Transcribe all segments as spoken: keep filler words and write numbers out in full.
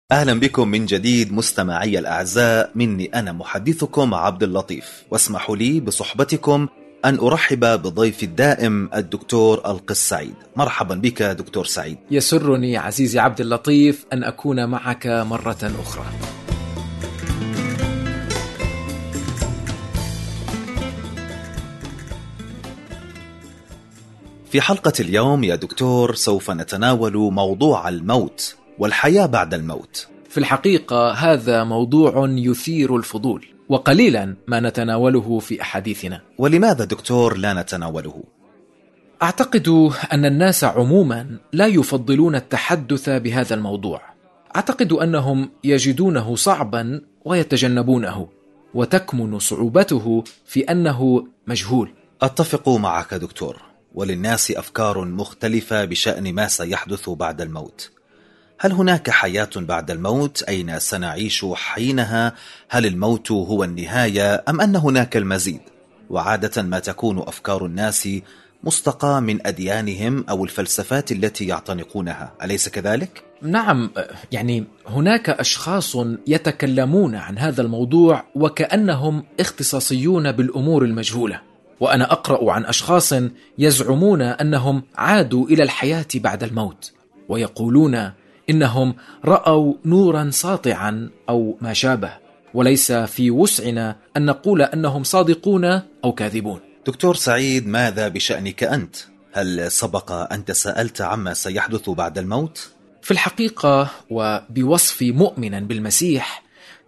أهلا بكم من جديد مستمعي الأعزاء، مني أنا محدثكم عبد اللطيف، واسمحوا لي بصحبتكم أن أرحب بضيفي الدائم الدكتور القس سعيد. مرحبا بك دكتور سعيد. يسرني عزيزي عبد اللطيف أن أكون معك مرة أخرى. في حلقة اليوم يا دكتور سوف نتناول موضوع الموت والحياة بعد الموت. في الحقيقة هذا موضوع يثير الفضول، وقليلا ما نتناوله في أحاديثنا. ولماذا دكتور لا نتناوله؟ أعتقد أن الناس عموما لا يفضلون التحدث بهذا الموضوع. أعتقد أنهم يجدونه صعبا ويتجنبونه، وتكمن صعوبته في أنه مجهول. أتفق معك دكتور، وللناس أفكار مختلفة بشأن ما سيحدث بعد الموت. هل هناك حياة بعد الموت؟ أين سنعيش حينها؟ هل الموت هو النهاية أم أن هناك المزيد؟ وعادة ما تكون أفكار الناس مستقى من أديانهم أو الفلسفات التي يعتنقونها، أليس كذلك؟ نعم، يعني هناك أشخاص يتكلمون عن هذا الموضوع وكأنهم اختصاصيون بالأمور المجهولة، وأنا أقرأ عن أشخاص يزعمون أنهم عادوا إلى الحياة بعد الموت، ويقولون إنهم رأوا نورا ساطعا أو ما شابه، وليس في وسعنا أن نقول أنهم صادقون أو كاذبون. دكتور سعيد، ماذا بشأنك أنت؟ هل سبق أن تساءلت عما سيحدث بعد الموت؟ في الحقيقة وبوصفي مؤمنا بالمسيح،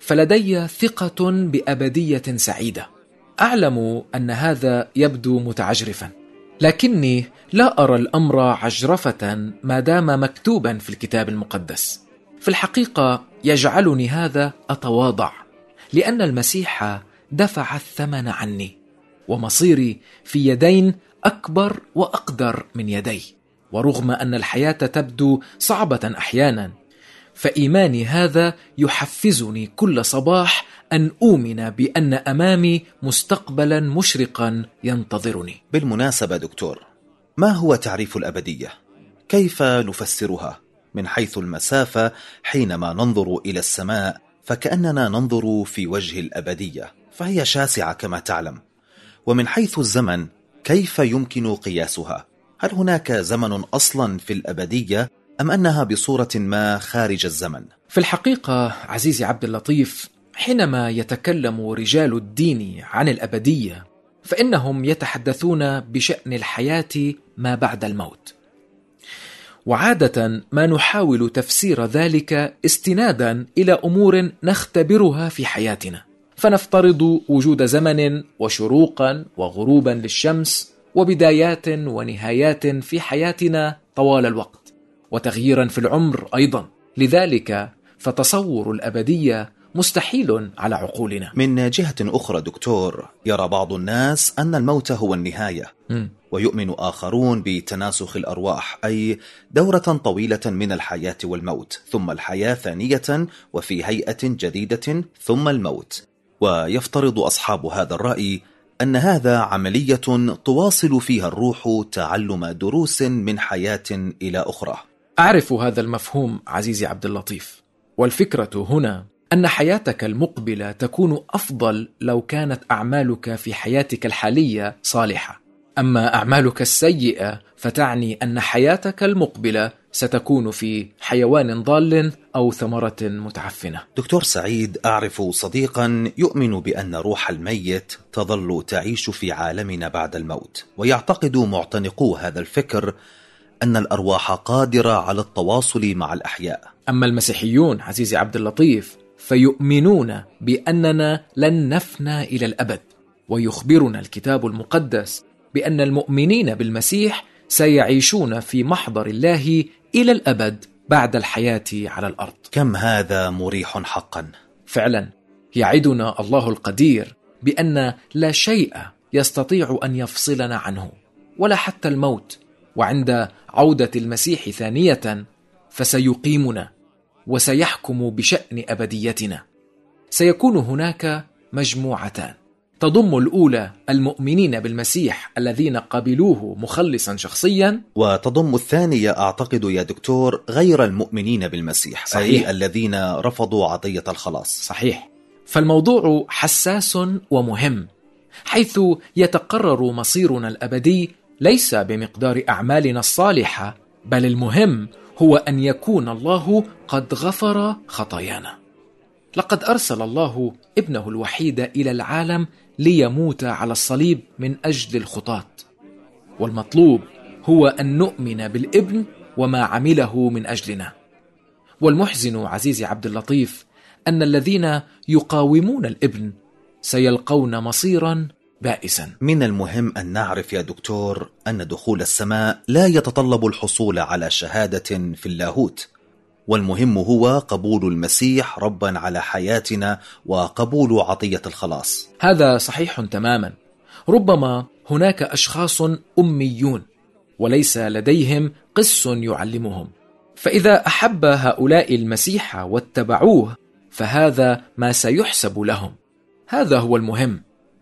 فلدي ثقة بأبدية سعيدة. أعلم أن هذا يبدو متعجرفا، لكني لا أرى الأمر عجرفة ما دام مكتوبا في الكتاب المقدس. في الحقيقة يجعلني هذا أتواضع، لأن المسيح دفع الثمن عني، ومصيري في يدين أكبر وأقدر من يدي. ورغم أن الحياة تبدو صعبة أحيانا، فإيماني هذا يحفزني كل صباح أن أؤمن بأن أمامي مستقبلا مشرقا ينتظرني. بالمناسبة دكتور، ما هو تعريف الأبدية؟ كيف نفسرها؟ من حيث المسافة، حينما ننظر إلى السماء فكأننا ننظر في وجه الأبدية، فهي شاسعة كما تعلم. ومن حيث الزمن، كيف يمكن قياسها؟ هل هناك زمن أصلا في الأبدية أم أنها بصورة ما خارج الزمن؟ في الحقيقة عزيزي عبد اللطيف، حينما يتكلم رجال الدين عن الأبدية فإنهم يتحدثون بشأن الحياة ما بعد الموت، وعادة ما نحاول تفسير ذلك استنادا إلى أمور نختبرها في حياتنا، فنفترض وجود زمن وشروقا وغروبا للشمس وبدايات ونهايات في حياتنا طوال الوقت، وتغييرا في العمر أيضا. لذلك فتصور الأبدية مستحيل على عقولنا. من جهة أخرى دكتور، يرى بعض الناس أن الموت هو النهاية، م. ويؤمن آخرون بتناسخ الأرواح، أي دورة طويلة من الحياة والموت، ثم الحياة ثانية وفي هيئة جديدة ثم الموت. ويفترض أصحاب هذا الرأي أن هذا عملية تواصل فيها الروح تعلم دروس من حياة إلى أخرى. أعرف هذا المفهوم عزيزي عبد اللطيف، والفكرة هنا أن حياتك المقبلة تكون أفضل لو كانت أعمالك في حياتك الحالية صالحة، أما أعمالك السيئة فتعني أن حياتك المقبلة ستكون في حيوان ضال أو ثمرة متعفنة. دكتور سعيد، أعرف صديقا يؤمن بأن روح الميت تظل تعيش في عالمنا بعد الموت، ويعتقد معتنقو هذا الفكر أن الأرواح قادرة على التواصل مع الأحياء. أما المسيحيون عزيزي عبد اللطيف فيؤمنون بأننا لن نفنى إلى الأبد، ويخبرنا الكتاب المقدس بأن المؤمنين بالمسيح سيعيشون في محضر الله إلى الأبد بعد الحياة على الأرض. كم هذا مريح حقا. فعلا يعدنا الله القدير بأن لا شيء يستطيع أن يفصلنا عنه، ولا حتى الموت. وعند عودة المسيح ثانية فسيقيمنا وسيحكم بشأن أبديتنا. سيكون هناك مجموعتان، تضم الأولى المؤمنين بالمسيح الذين قبلوه مخلصا شخصيا، وتضم الثانية أعتقد يا دكتور غير المؤمنين بالمسيح، صحيح. أي الذين رفضوا عطية الخلاص. صحيح. فالموضوع حساس ومهم، حيث يتقرر مصيرنا الأبدي ليس بمقدار أعمالنا الصالحة، بل المهم هو أن يكون الله قد غفر خطايانا. لقد أرسل الله ابنه الوحيد إلى العالم ليموت على الصليب من أجل الخطاة، والمطلوب هو أن نؤمن بالابن وما عمله من أجلنا. والمحزن عزيزي عبد اللطيف أن الذين يقاومون الابن سيلقون مصيرا بائسا. من المهم أن نعرف يا دكتور أن دخول السماء لا يتطلب الحصول على شهادة في اللاهوت، والمهم هو قبول المسيح ربا على حياتنا وقبول عطية الخلاص. هذا صحيح تماما. ربما هناك أشخاص أميون وليس لديهم قس يعلمهم، فإذا أحب هؤلاء المسيح واتبعوه فهذا ما سيحسب لهم. هذا هو المهم،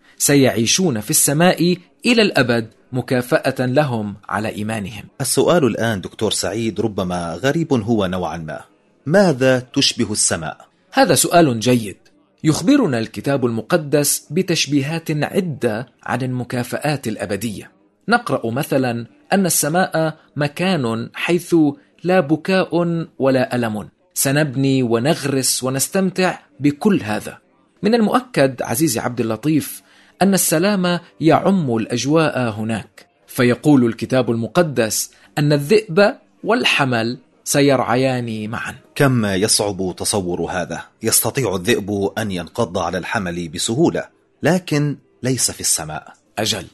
سيعيشون في السماء إلى الأبد مكافأة لهم على إيمانهم. السؤال الآن دكتور سعيد ربما غريب هو نوعا ما، ماذا تشبه السماء؟ هذا سؤال جيد. يخبرنا الكتاب المقدس بتشبيهات عدة عن المكافآت الأبدية. نقرأ مثلا أن السماء مكان حيث لا بكاء ولا ألم، سنبني ونغرس ونستمتع بكل هذا. من المؤكد عزيزي عبد اللطيف أن السلام يعم الأجواء هناك، فيقول الكتاب المقدس أن الذئب والحمل سيرعيان معا. كم يصعب تصور هذا. يستطيع الذئب أن ينقض على الحمل بسهولة، لكن ليس في السماء. أجل،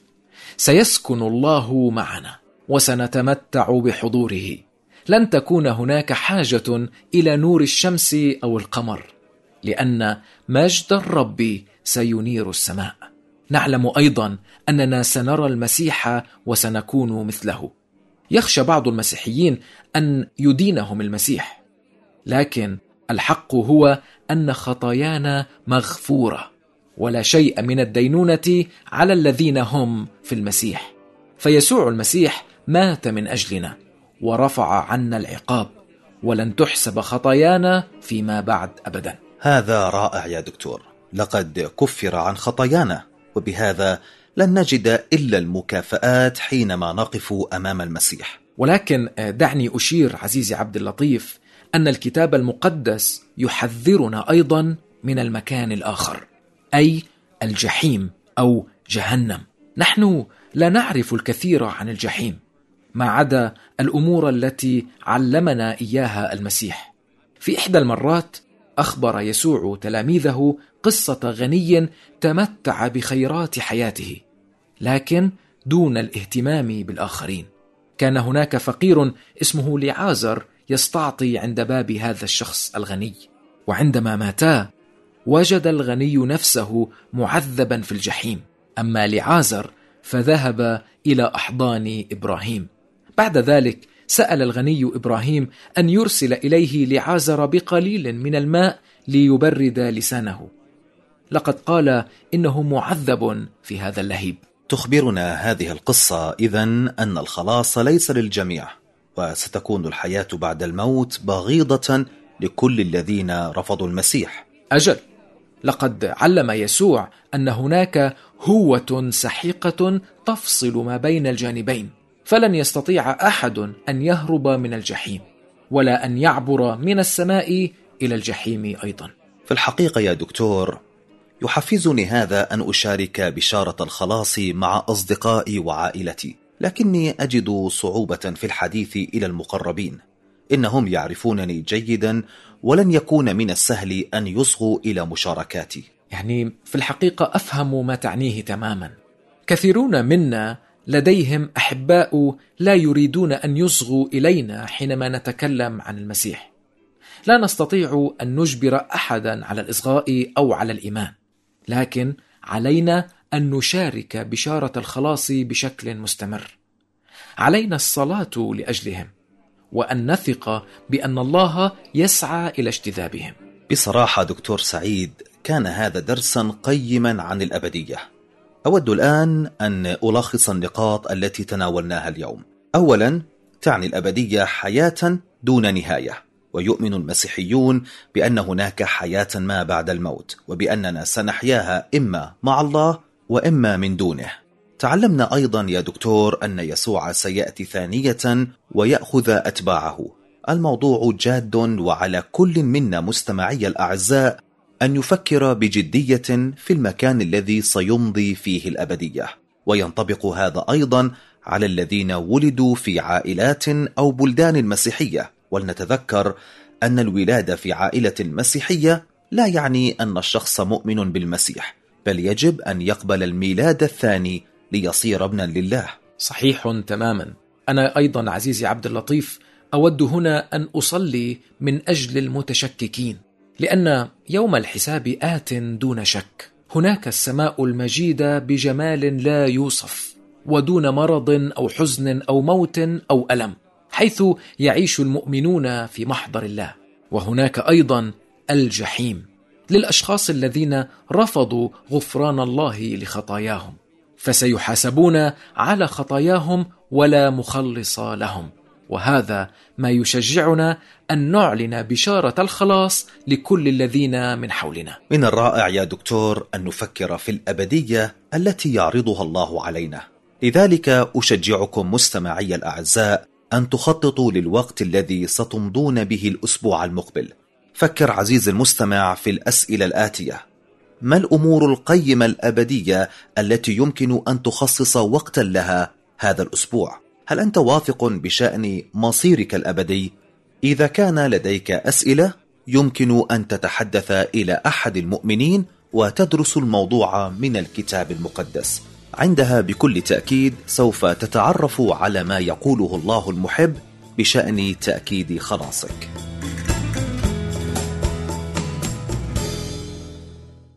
سيسكن الله معنا وسنتمتع بحضوره. لن تكون هناك حاجة إلى نور الشمس أو القمر، لأن مجد الرب سينير السماء. نعلم أيضا أننا سنرى المسيح وسنكون مثله. يخشى بعض المسيحيين أن يدينهم المسيح، لكن الحق هو أن خطايانا مغفورة، ولا شيء من الدينونة على الذين هم في المسيح. فيسوع المسيح مات من أجلنا ورفع عنا العقاب، ولن تحسب خطايانا فيما بعد أبدا. هذا رائع يا دكتور. لقد كفر عن خطايانا، وبهذا لن نجد إلا المكافآت حينما نقف أمام المسيح. ولكن دعني أشير عزيزي عبد اللطيف أن الكتاب المقدس يحذرنا أيضا من المكان الآخر، أي الجحيم أو جهنم. نحن لا نعرف الكثير عن الجحيم ما عدا الأمور التي علمنا إياها المسيح. في إحدى المرات أخبر يسوع تلاميذه قصة غني تمتع بخيرات حياته، لكن دون الاهتمام بالآخرين. كان هناك فقير اسمه لعازر يستعطي عند باب هذا الشخص الغني، وعندما ماتا وجد الغني نفسه معذبا في الجحيم، أما لعازر فذهب إلى أحضان إبراهيم. بعد ذلك سأل الغني إبراهيم أن يرسل إليه لعازر بقليل من الماء ليبرد لسانه. لقد قال إنه معذب في هذا اللهيب. تخبرنا هذه القصة إذن أن الخلاص ليس للجميع، وستكون الحياة بعد الموت بغيضة لكل الذين رفضوا المسيح. أجل، لقد علم يسوع أن هناك هوة سحيقة تفصل ما بين الجانبين، فلن يستطيع أحد أن يهرب من الجحيم ولا أن يعبر من السماء إلى الجحيم أيضا. في الحقيقة يا دكتور يحفزني هذا أن أشارك بشارة الخلاص مع أصدقائي وعائلتي، لكني أجد صعوبة في الحديث إلى المقربين. إنهم يعرفونني جيدا، ولن يكون من السهل أن يصغوا إلى مشاركاتي. يعني في الحقيقة أفهم ما تعنيه تماما. كثيرون منا لديهم أحباء لا يريدون أن يصغوا إلينا حينما نتكلم عن المسيح. لا نستطيع أن نجبر أحدا على الإصغاء أو على الإيمان، لكن علينا أن نشارك بشارة الخلاص بشكل مستمر. علينا الصلاة لأجلهم، وأن نثق بأن الله يسعى إلى اجتذابهم. بصراحة دكتور سعيد كان هذا درسا قيما عن الأبدية. أود الآن أن ألخص النقاط التي تناولناها اليوم. أولا، تعني الأبدية حياة دون نهاية، ويؤمن المسيحيون بأن هناك حياة ما بعد الموت، وبأننا سنحياها إما مع الله وإما من دونه. تعلمنا أيضا يا دكتور أن يسوع سيأتي ثانية ويأخذ أتباعه. الموضوع جاد، وعلى كل منا مستمعي الأعزاء أن يفكر بجدية في المكان الذي سيمضي فيه الأبدية، وينطبق هذا أيضا على الذين ولدوا في عائلات أو بلدان مسيحية. ولنتذكر أن الولادة في عائلة مسيحية لا يعني أن الشخص مؤمن بالمسيح، بل يجب أن يقبل الميلاد الثاني ليصير ابنا لله. صحيح تماما. أنا أيضا عزيزي عبد اللطيف أود هنا أن أصلي من أجل المتشككين، لأن يوم الحساب آت دون شك. هناك السماء المجيدة بجمال لا يوصف، ودون مرض أو حزن أو موت أو ألم، حيث يعيش المؤمنون في محضر الله. وهناك أيضا الجحيم للأشخاص الذين رفضوا غفران الله لخطاياهم، فسيحاسبون على خطاياهم ولا مخلص لهم. وهذا ما يشجعنا أن نعلن بشارة الخلاص لكل الذين من حولنا. من الرائع يا دكتور أن نفكر في الأبدية التي يعرضها الله علينا. لذلك أشجعكم مستمعي الأعزاء أن تخططوا للوقت الذي ستمضون به الأسبوع المقبل. فكر عزيزي المستمع في الأسئلة الآتية: ما الأمور القيمة الأبدية التي يمكن أن تخصص وقتا لها هذا الأسبوع؟ هل أنت واثق بشأن مصيرك الأبدي؟ إذا كان لديك أسئلة يمكن أن تتحدث إلى أحد المؤمنين وتدرس الموضوع من الكتاب المقدس. عندها بكل تأكيد سوف تتعرف على ما يقوله الله المحب بشأن تأكيد خلاصك.